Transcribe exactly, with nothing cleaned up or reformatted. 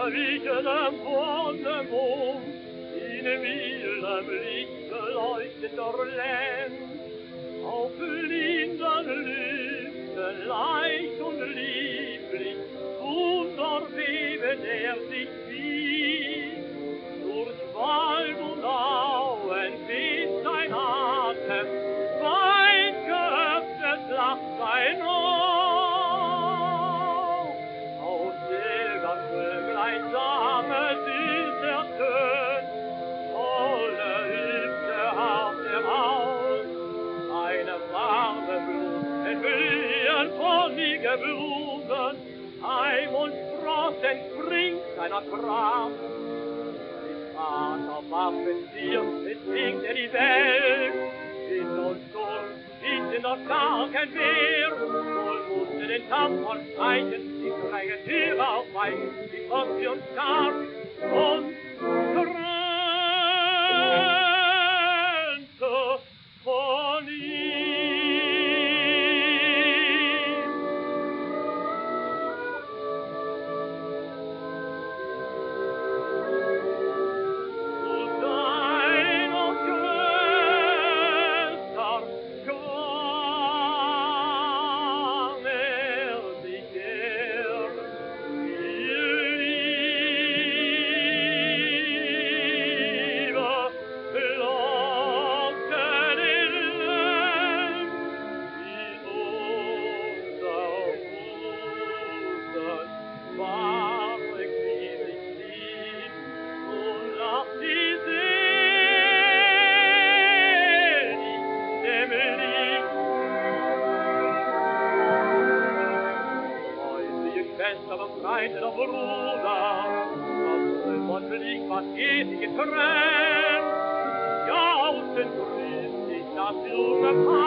verwickeltem Wonnemond, in mildem Lichte leuchtet der Lenz, auf linden Lüften leicht und lieblich, wunderbebend er sich zieht, durch Wald und Auen weht sein Atem, weit geöffnet lacht sein Ohr. Aus Silberschön gleichsame Süß ertönt, volle Hüfte hart heraus, eine warme Blut, entblühen vornige Blumen, Heim und Frost entspringt seiner Kraft. Mit Vater Waffenzier bezwingt er die Welt, Wind und Sturm ist in der starken Wehr, wohl musste den tapfern streichen, die strenge Tür aufweichen, die kommt und stark und Grenze von ihm. Zu deiner Schwester kam er sich her, ihr Liebe lockte den Lenz in unser Busen, war exquisig lieb und nach die selig dem Licht. Freundliche Schwester befreite der Bruder, obwohl von Blick was ewig getrennt. Ja, außen grüßt sich das junge Paar,